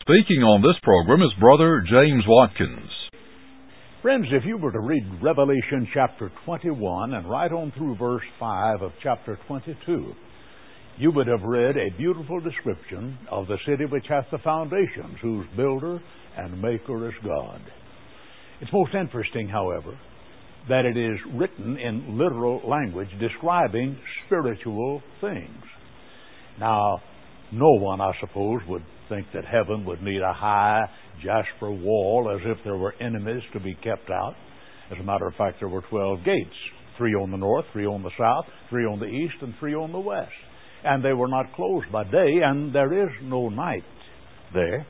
Speaking on this program is Brother James Watkins. Friends, if you were to read Revelation chapter 21 and right on through verse 5 of chapter 22, you would have read a beautiful description of the city which hath the foundations, whose builder and maker is God. It's most interesting, however, that it is written in literal language describing spiritual things. Now, no one, I suppose, would think that heaven would need a high jasper wall as if there were enemies to be kept out. As a matter of fact, there were 12 gates, 3 on the north, 3 on the south, 3 on the east, and 3 on the west. And they were not closed by day, and there is no night there.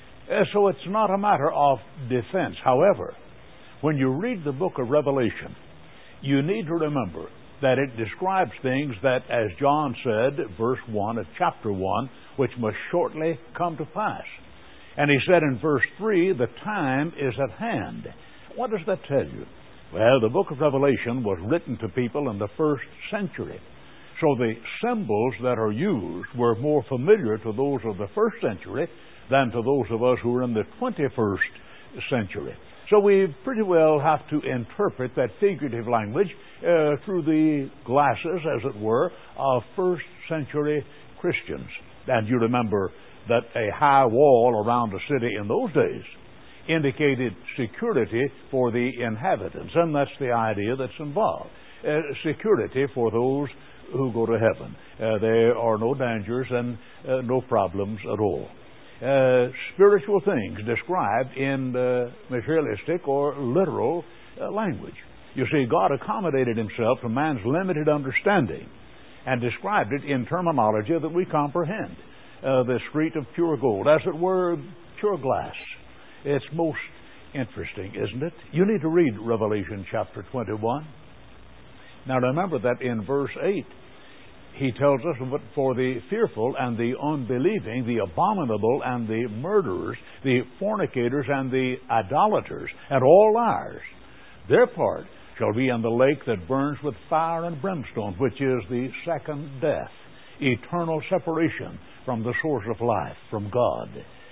So it's not a matter of defense. However, when you read the book of Revelation, you need to remember that it describes things that, as John said, verse 1 of chapter 1, which must shortly come to pass. And he said in verse 3, the time is at hand. What does that tell you? Well, the book of Revelation was written to people in the first century. So the symbols that are used were more familiar to those of the first century than to those of us who are in the 21st century. So we pretty well have to interpret that figurative language through the glasses, as it were, of first century Christians. And you remember that a high wall around a city in those days indicated security for the inhabitants, and that's the idea that's involved. Security for those who go to heaven. There are no dangers and no problems at all. Spiritual things described in materialistic or literal language. You see, God accommodated Himself to man's limited understanding and described it in terminology that we comprehend. The street of pure gold, as it were, pure glass. It's most interesting, isn't it? You need to read Revelation chapter 21. Now remember that in verse 8, he tells us, but for the fearful and the unbelieving, the abominable and the murderers, the fornicators and the idolaters, and all liars, their part shall be in the lake that burns with fire and brimstone, which is the second death, eternal separation from the source of life, from God.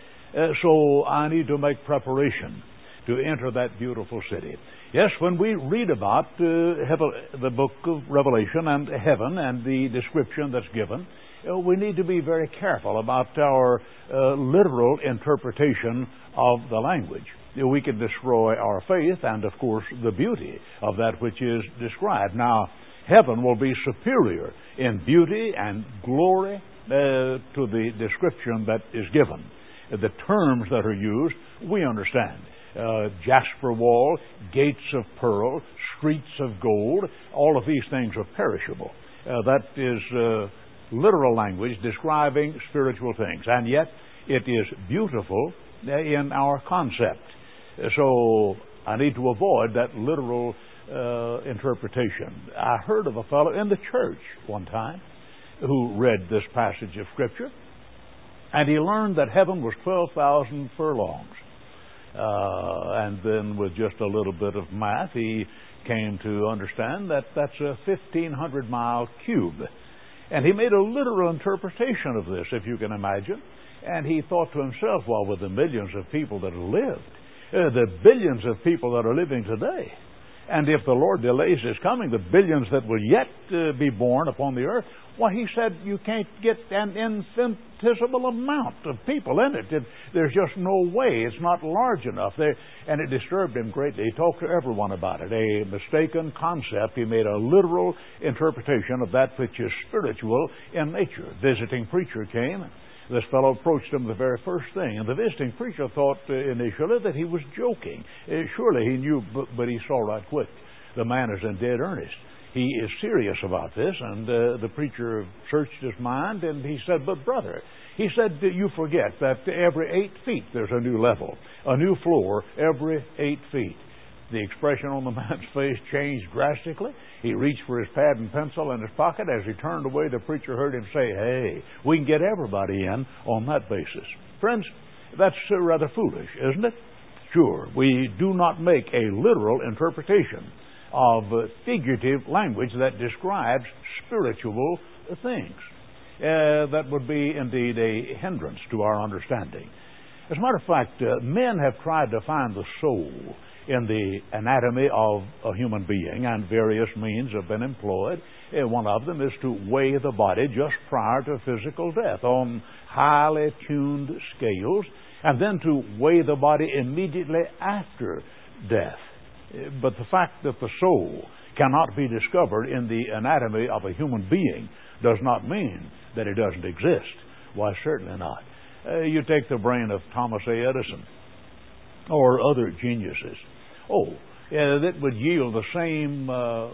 So I need to make preparation to enter that beautiful city. Yes, when we read about the book of Revelation and heaven and the description that's given, we need to be very careful about our literal interpretation of the language. We can destroy our faith and, of course, the beauty of that which is described. Now, heaven will be superior in beauty and glory to the description that is given. The terms that are used, we understand. Jasper wall, gates of pearl, streets of gold, all of these things are perishable. That is literal language describing spiritual things, and yet it is beautiful in our concept. So I need to avoid that literal interpretation. I heard of a fellow in the church one time who read this passage of Scripture, and he learned that heaven was 12,000 furlongs. And then with just a little bit of math, he came to understand that that's a 1,500-mile cube. And he made a literal interpretation of this, if you can imagine. And he thought to himself, well, with the millions of people that have lived, the billions of people that are living today, and if the Lord delays His coming, the billions that will yet be born upon the earth, well, he said you can't get an infinitesimal amount of people in it. There's just no way. It's not large enough. And it disturbed him greatly. He talked to everyone about it. A mistaken concept. He made a literal interpretation of that which is spiritual in nature. Visiting preacher came. This fellow approached him the very first thing. And the visiting preacher thought initially that he was joking. Surely he knew, but he saw right quick. The man is in dead earnest. He is serious about this, and the preacher searched his mind, and he said, but brother, he said, you forget that every 8 feet there's a new level, a new floor every 8 feet. The expression on the man's face changed drastically. He reached for his pad and pencil in his pocket. As he turned away, the preacher heard him say, hey, we can get everybody in on that basis. Friends, that's rather foolish, isn't it? Sure, we do not make a literal interpretation of figurative language that describes spiritual things. That would be indeed a hindrance to our understanding. As a matter of fact, men have tried to find the soul in the anatomy of a human being, and various means have been employed. One of them is to weigh the body just prior to physical death on highly tuned scales, and then to weigh the body immediately after death. But the fact that the soul cannot be discovered in the anatomy of a human being does not mean that it doesn't exist. Why, certainly not. You take the brain of Thomas A. Edison or other geniuses. That would yield the same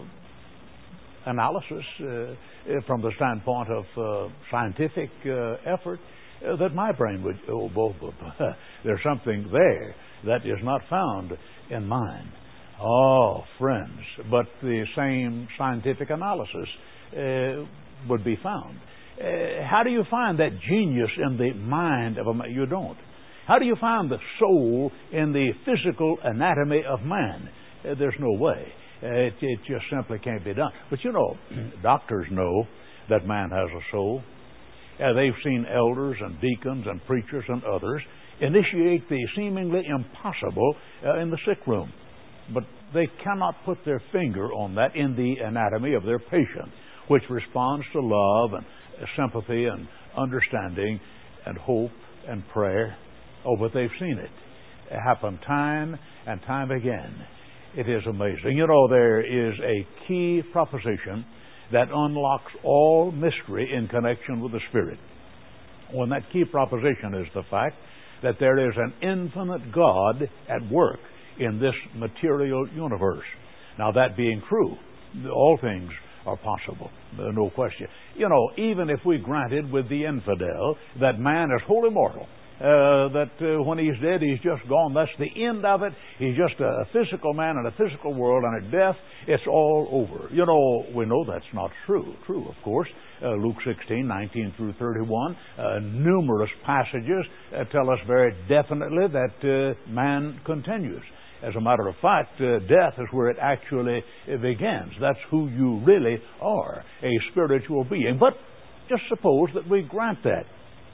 analysis from the standpoint of scientific effort that my brain would. Both of them. There's something there that is not found in mine. Friends, but the same scientific analysis would be found. How do you find that genius in the mind of a man? You don't. How do you find the soul in the physical anatomy of man? There's no way. It just simply can't be done. But doctors know that man has a soul. They've seen elders and deacons and preachers and others initiate the seemingly impossible in the sick room. But they cannot put their finger on that in the anatomy of their patient, which responds to love and sympathy and understanding and hope and prayer. But they've seen it happen time and time again. It is amazing. There is a key proposition that unlocks all mystery in connection with the Spirit. When that key proposition is the fact that there is an infinite God at work in this material universe. Now, that being true, all things are possible, no question. Even if we granted with the infidel that man is wholly mortal, that when he's dead, he's just gone. That's the end of it. He's just a physical man in a physical world, and at death, it's all over. We know that's not true. True, of course. Luke 16:19 through 31, numerous passages tell us very definitely that man continues. As a matter of fact, death is where it actually begins. That's who you really are, a spiritual being. But just suppose that we grant that.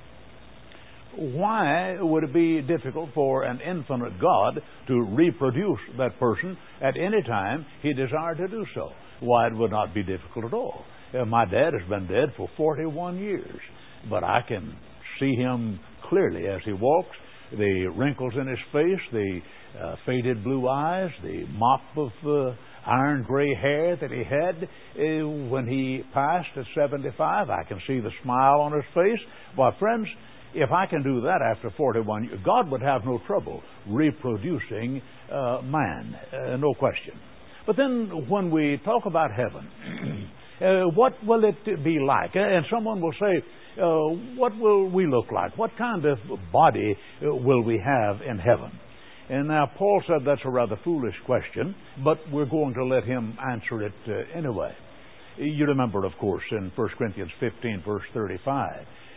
Why would it be difficult for an infinite God to reproduce that person at any time he desired to do so? Why, it would not be difficult at all. My dad has been dead for 41 years, but I can see him clearly as he walks, the wrinkles in his face, the faded blue eyes, the mop of iron gray hair that he had when he passed at 75. I can see the smile on his face. Well, friends, if I can do that after 41 years, God would have no trouble reproducing man, no question. But then when we talk about heaven, what will it be like? And someone will say, what will we look like? What kind of body will we have in heaven? And now Paul said that's a rather foolish question, but we're going to let him answer it anyway. You remember, of course, in 1 Corinthians 15, verse 35.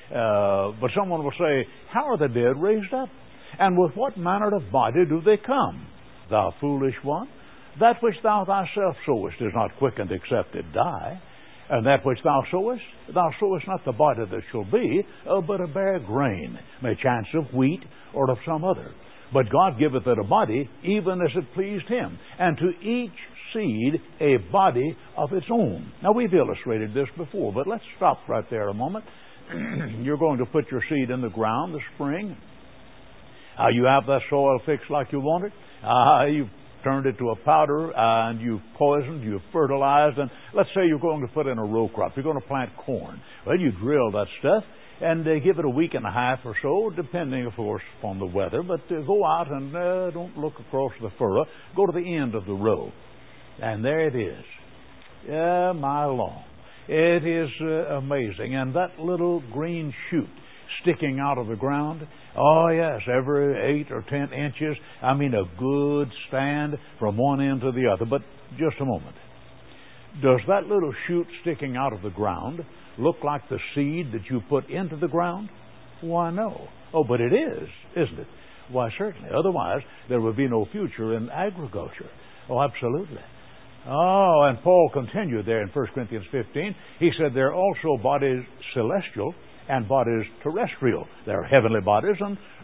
But someone will say, how are the dead raised up? And with what manner of body do they come? Thou foolish one, that which thou thyself sowest is not quickened except it die. And that which thou sowest not the body that shall be, but a bare grain, may chance of wheat or of some other. But God giveth it a body, even as it pleased him, and to each seed a body of its own. Now, we've illustrated this before, but let's stop right there a moment. You're going to put your seed in the ground this spring. You have that soil fixed like you want it. You've turned it to a powder, and you've poisoned, you've fertilized, and let's say you're going to put in a row crop. You're going to plant corn. Well, you drill that stuff and give it a week and a half or so, depending, of course, on the weather. But go out and don't look across the furrow. Go to the end of the row. And there it is. A mile long. It is amazing. And that little green shoot sticking out of the ground, oh yes, every 8 or 10 inches. I mean, a good stand from one end to the other. But just a moment. Does that little shoot sticking out of the ground look like the seed that you put into the ground? Why, no. Oh, but it is, isn't it? Why, certainly. Otherwise, there would be no future in agriculture. Oh, absolutely. Oh, and Paul continued there in 1 Corinthians 15. He said there are also bodies celestial and bodies terrestrial. There are heavenly bodies and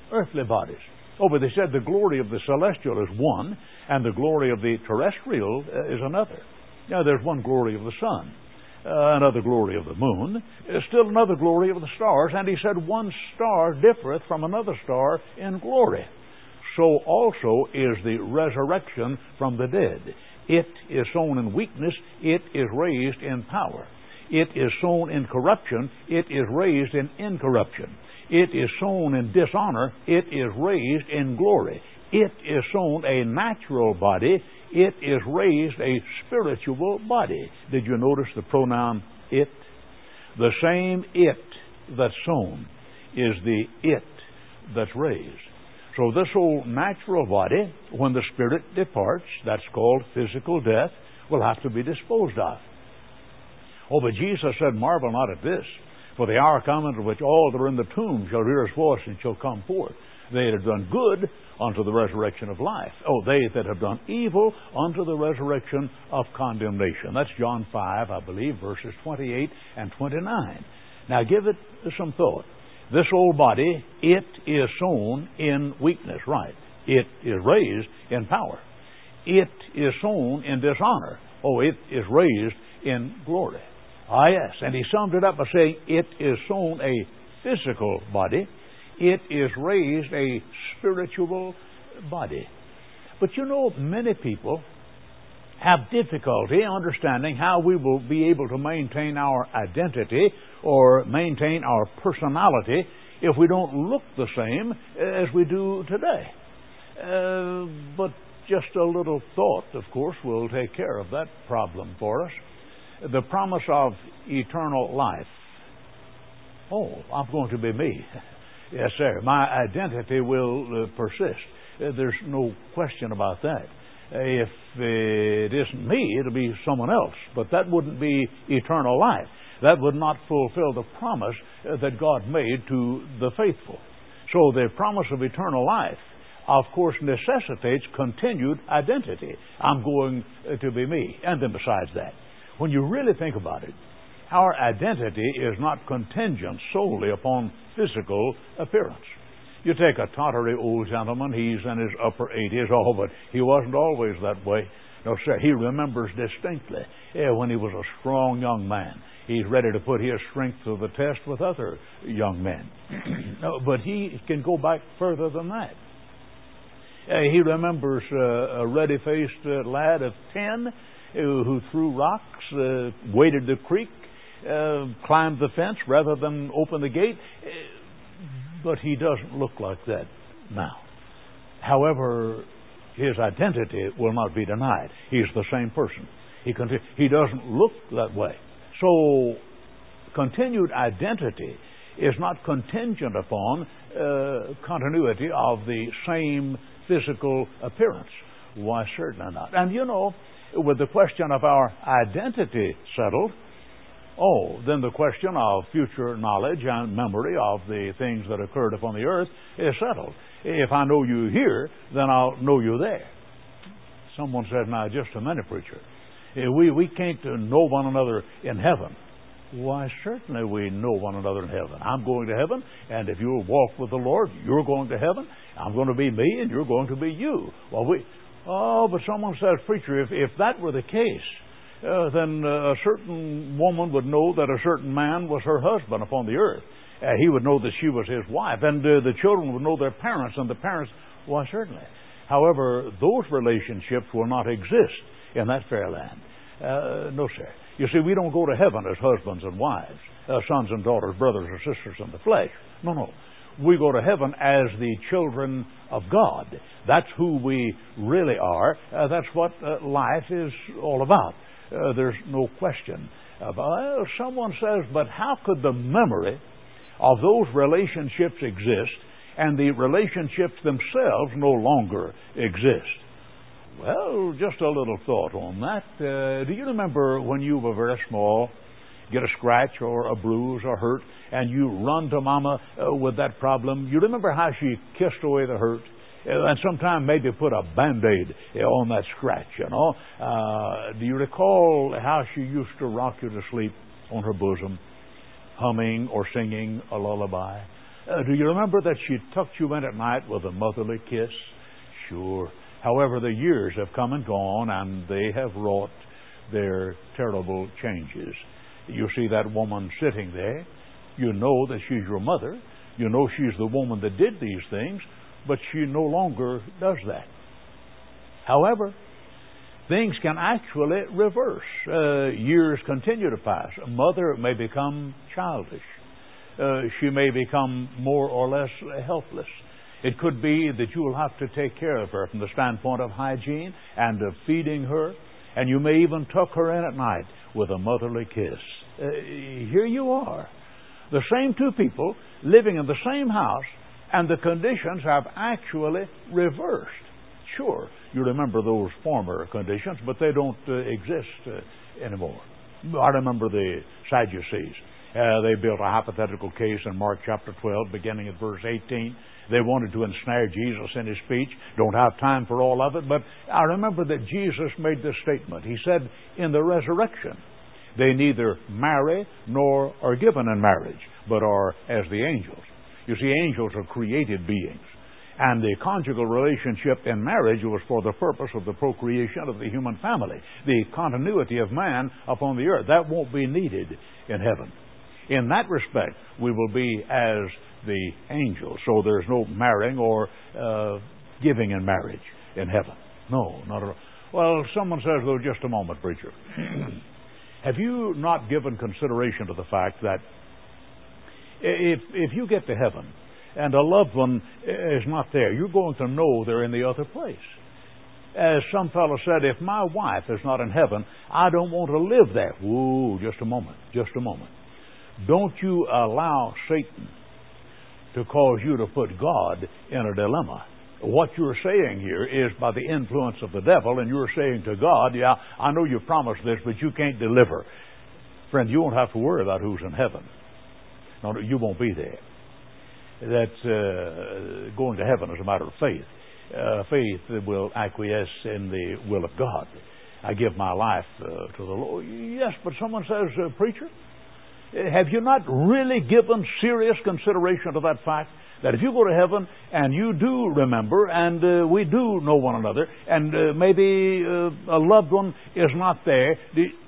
earthly bodies. Oh, but they said the glory of the celestial is one, and the glory of the terrestrial is another. Now, there's one glory of the sun, another glory of the moon, still another glory of the stars, and he said one star differeth from another star in glory. So also is the resurrection from the dead. It is sown in weakness, it is raised in power. It is sown in corruption, it is raised in incorruption. It is sown in dishonor, it is raised in glory. It is sown a natural body, it is raised a spiritual body. Did you notice the pronoun it? The same it that's sown is the it that's raised. So this old natural body, when the spirit departs, that's called physical death, will have to be disposed of. Oh, but Jesus said, marvel not at this, for the hour cometh in which all that are in the tomb shall hear his voice and shall come forth. They that have done good unto the resurrection of life. Oh, they that have done evil unto the resurrection of condemnation. That's John 5, I believe, verses 28 and 29. Now give it some thought. This old body, it is sown in weakness, right? It is raised in power. It is sown in dishonor. Oh, it is raised in glory. Ah, yes. And he summed it up by saying, it is sown a physical body. It is raised a spiritual body. But you know, many people have difficulty understanding how we will be able to maintain our identity or maintain our personality if we don't look the same as we do today. But just a little thought, of course, will take care of that problem for us. The promise of eternal life. Oh, I'm going to be me. Yes, sir. My identity will persist. There's no question about that. If it isn't me, it'll be someone else. But that wouldn't be eternal life. That would not fulfill the promise that God made to the faithful. So the promise of eternal life, of course, necessitates continued identity. I'm going to be me. And then besides that, when you really think about it, our identity is not contingent solely upon physical appearance. You take a tottery old gentleman, he's in his upper 80s, oh, but he wasn't always that way. No, sir, he remembers distinctly when he was a strong young man. He's ready to put his strength to the test with other young men. But he can go back further than that. He remembers a ruddy-faced lad of 10 who threw rocks, waded the creek, climbed the fence rather than open the gate. But he doesn't look like that now. However, his identity will not be denied. He's the same person. He doesn't look that way. So, continued identity is not contingent upon continuity of the same physical appearance. Why, certainly not. And you know, with the question of our identity settled, then the question of future knowledge and memory of the things that occurred upon the earth is settled. If I know you here, then I'll know you there. Someone said, now, just a minute, preacher. We can't know one another in heaven. Why, certainly we know one another in heaven. I'm going to heaven, and if you'll walk with the Lord, you're going to heaven. I'm going to be me, and you're going to be you. But someone says, preacher, if that were the case, then a certain woman would know that a certain man was her husband upon the earth. He would know that she was his wife, and the children would know their parents, and the parents, why, certainly. However, those relationships will not exist in that fair land. No, sir. You see, we don't go to heaven as husbands and wives, sons and daughters, brothers or sisters in the flesh. No. We go to heaven as the children of God. That's who we really are. That's what life is all about. There's no question about it. Someone says, but how could the memory of those relationships exist and the relationships themselves no longer exist? Well, just a little thought on that. Do you remember when you were very small, get a scratch or a bruise or hurt, and you run to Mama with that problem? You remember how she kissed away the hurt? And sometimes maybe put a Band-Aid on that scratch, you know. Do you recall how she used to rock you to sleep on her bosom, humming or singing a lullaby? Do you remember that she tucked you in at night with a motherly kiss? Sure. However, the years have come and gone, and they have wrought their terrible changes. You see that woman sitting there. You know that she's your mother. You know she's the woman that did these things, but she no longer does that. However, things can actually reverse. Years continue to pass. A mother may become childish. She may become more or less helpless. It could be that you will have to take care of her from the standpoint of hygiene and of feeding her, and you may even tuck her in at night with a motherly kiss. Here you are, the same two people living in the same house, and the conditions have actually reversed. Sure, you remember those former conditions, but they don't exist anymore. I remember the Sadducees. They built a hypothetical case in Mark chapter 12, beginning at verse 18. They wanted to ensnare Jesus in his speech. Don't have time for all of it, but I remember that Jesus made this statement. He said, in the resurrection, they neither marry nor are given in marriage, but are as the angels. You see, angels are created beings. And the conjugal relationship in marriage was for the purpose of the procreation of the human family, the continuity of man upon the earth. That won't be needed in heaven. In that respect, we will be as the angels. So there's no marrying or giving in marriage in heaven. No, not at all. Well, someone says, though, just a moment, preacher. Have you not given consideration to the fact that if you get to heaven and a loved one is not there, you're going to know they're in the other place? As some fellow said, if my wife is not in heaven, I don't want to live there. Whoa, just a moment, just a moment. Don't you allow Satan to cause you to put God in a dilemma. What you're saying here is by the influence of the devil, and you're saying to God, yeah, I know you promised this, but you can't deliver. Friend, you won't have to worry about who's in heaven. No, you won't be there. That's going to heaven is a matter of faith. Faith will acquiesce in the will of God. I give my life to the Lord. Yes, but someone says, preacher, have you not really given serious consideration to that fact that if you go to heaven and you do remember and we do know one another and maybe a loved one is not there,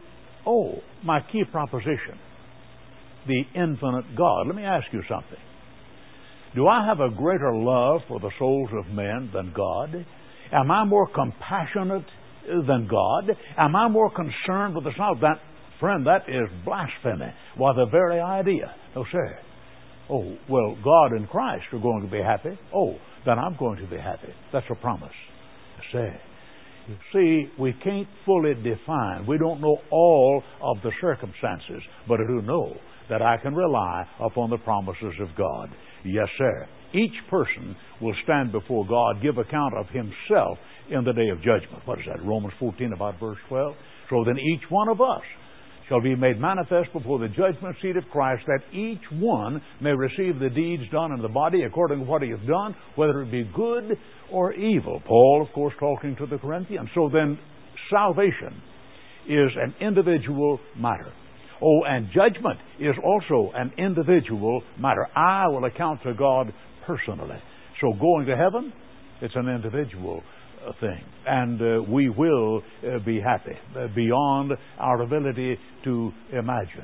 my key proposition, the infinite God. Let me ask you something. Do I have a greater love for the souls of men than God? Am I more compassionate than God? Am I more concerned with the soul than... Friend, that is blasphemy. Why, the very idea. No, sir. Oh, well, God and Christ are going to be happy. Oh, then I'm going to be happy. That's a promise. Sir. You see, we can't fully define. We don't know all of the circumstances, but I do know that I can rely upon the promises of God. Yes, sir. Each person will stand before God, give account of himself in the day of judgment. What is that? Romans 14, about verse 12. So then each one of us shall be made manifest before the judgment seat of Christ, that each one may receive the deeds done in the body according to what he has done, whether it be good or evil. Paul, of course, talking to the Corinthians. So then, salvation is an individual matter. Oh, and judgment is also an individual matter. I will account to God personally. So going to heaven, it's an individual thing. And we will be happy beyond our ability to imagine.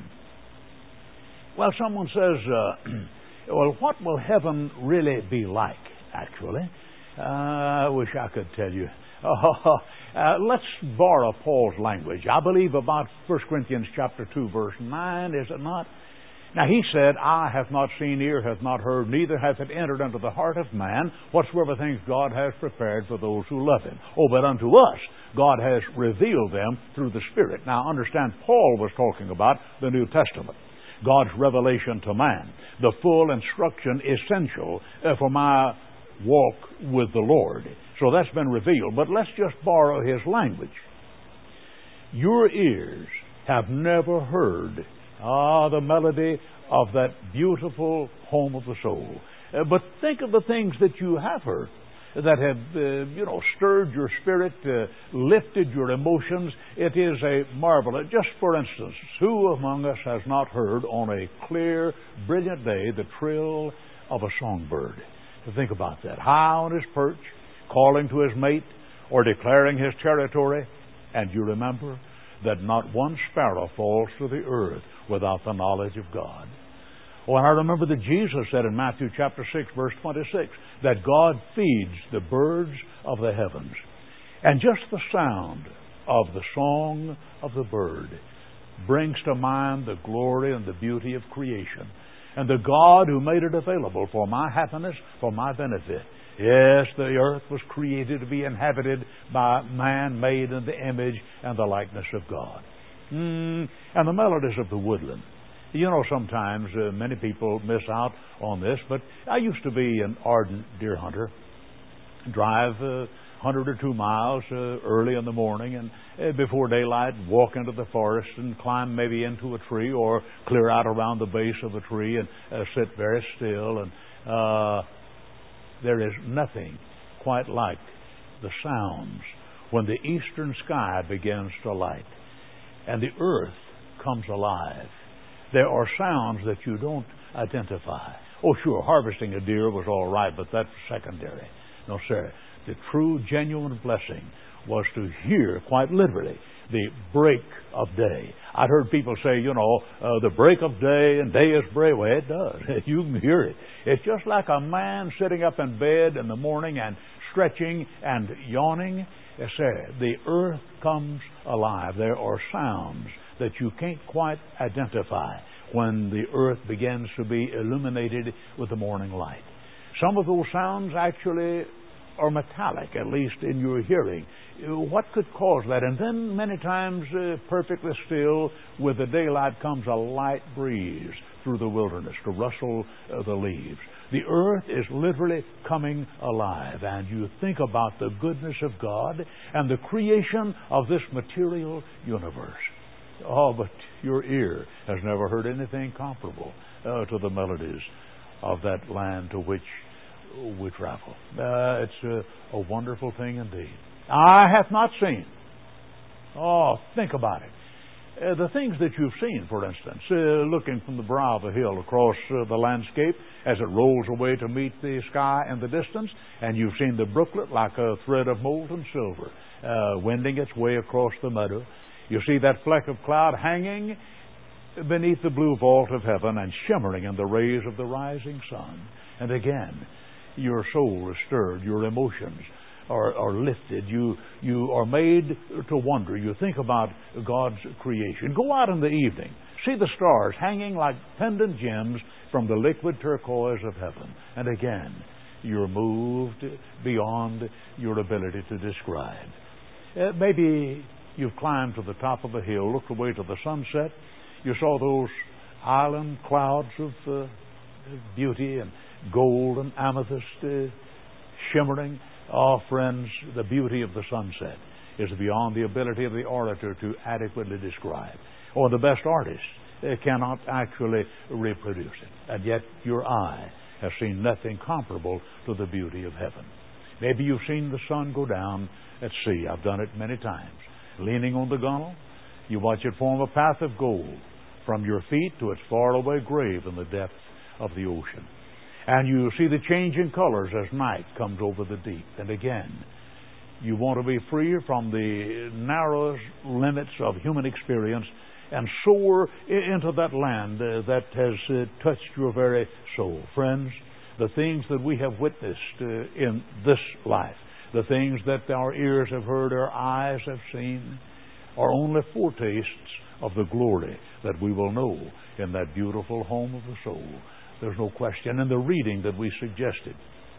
Well, someone says, well, what will heaven really be like, actually? I wish I could tell you. Let's borrow Paul's language. I believe about 1 Corinthians chapter 2, verse 9, is it not? Now, he said, eye hath not seen, ear hath not heard, neither hath it entered into the heart of man whatsoever things God has prepared for those who love him. Oh, but unto us God has revealed them through the Spirit. Now, understand, Paul was talking about the New Testament. God's revelation to man. The full instruction essential for my walk with the Lord. So that's been revealed. But let's just borrow his language. Your ears have never heard the melody of that beautiful home of the soul. But think of the things that you have heard that have, stirred your spirit, lifted your emotions. It is a marvelous. Just for instance, who among us has not heard on a clear, brilliant day the trill of a songbird. To think about that. High on his perch, calling to his mate, or declaring his territory, and you remember that not one sparrow falls to the earth without the knowledge of God. Oh, and I remember that Jesus said in Matthew chapter 6, verse 26, that God feeds the birds of the heavens. And just the sound of the song of the bird brings to mind the glory and the beauty of creation, and the God who made it available for my happiness, for my benefit. Yes, the earth was created to be inhabited by man made in the image and the likeness of God. And the melodies of the woodland. You know, sometimes many people miss out on this, but I used to be an ardent deer hunter. Drive 100 or 2 miles early in the morning, and before daylight walk into the forest and climb maybe into a tree or clear out around the base of a tree and sit very still. And there is nothing quite like the sounds when the eastern sky begins to light and the earth comes alive. There are sounds that you don't identify. Oh, sure, harvesting a deer was all right, but that's secondary. No, sir. The true, genuine blessing was to hear, quite literally, the break of day. I've heard people say, the break of day and day is break. Well, it does. You can hear it. It's just like a man sitting up in bed in the morning and stretching and yawning. Yes, sir. The earth comes alive. There are sounds that you can't quite identify when the earth begins to be illuminated with the morning light. Some of those sounds actually are metallic, at least in your hearing. What could cause that? And then many times perfectly still, with the daylight comes a light breeze through the wilderness to rustle the leaves. The earth is literally coming alive, and you think about the goodness of God and the creation of this material universe. Oh, but your ear has never heard anything comparable to the melodies of that land to which we travel. It's a wonderful thing indeed. Eye hath not seen. Oh, think about it. The things that you've seen, for instance, looking from the brow of a hill across the landscape as it rolls away to meet the sky in the distance, and you've seen the brooklet like a thread of molten silver wending its way across the meadow. You see that fleck of cloud hanging beneath the blue vault of heaven and shimmering in the rays of the rising sun. And again, your soul is stirred, your emotions are lifted. You are made to wonder. You think about God's creation. Go out in the evening. See the stars hanging like pendant gems from the liquid turquoise of heaven. And again, you're moved beyond your ability to describe. Maybe you've climbed to the top of a hill, looked away to the sunset. You saw those island clouds of beauty and gold and amethyst shimmering. Oh, friends, the beauty of the sunset is beyond the ability of the orator to adequately describe. Or the best artist cannot actually reproduce it. And yet your eye has seen nothing comparable to the beauty of heaven. Maybe you've seen the sun go down at sea. I've done it many times. Leaning on the gunwale, you watch it form a path of gold from your feet to its faraway grave in the depths of the ocean. And you see the changing colors as night comes over the deep. And again, you want to be free from the narrowest limits of human experience and soar into that land that has touched your very soul. Friends, the things that we have witnessed in this life, the things that our ears have heard, our eyes have seen, are only foretastes of the glory that we will know in that beautiful home of the soul. There's no question. In the reading that we suggested,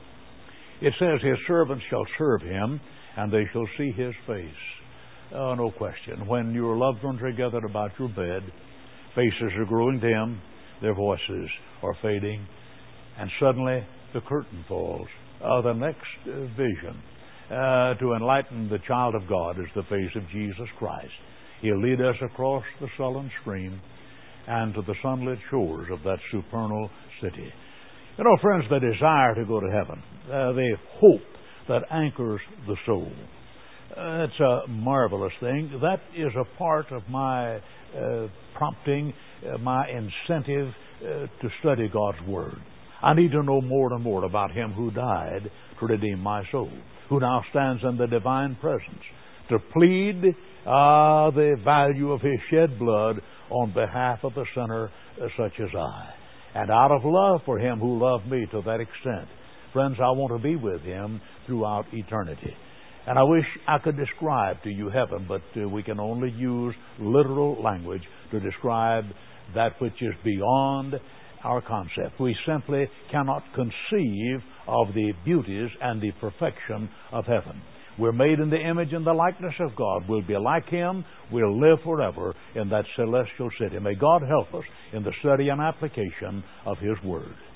it says, His servants shall serve Him, and they shall see His face. Oh, no question. When your loved ones are gathered about your bed, faces are growing dim, their voices are fading, and suddenly the curtain falls. The next vision to enlighten the child of God is the face of Jesus Christ. He'll lead us across the sullen stream and to the sunlit shores of that supernal city. You know, friends, the desire to go to heaven, the hope that anchors the soul, it's a marvelous thing. That is a part of my prompting, my incentive to study God's Word. I need to know more and more about Him who died to redeem my soul, who now stands in the divine presence to plead the value of His shed blood on behalf of a sinner such as I. And out of love for Him who loved me to that extent, friends, I want to be with Him throughout eternity. And I wish I could describe to you heaven, but we can only use literal language to describe that which is beyond our concept. We simply cannot conceive of the beauties and the perfection of heaven. We're made in the image and the likeness of God. We'll be like Him. We'll live forever in that celestial city. May God help us in the study and application of His Word.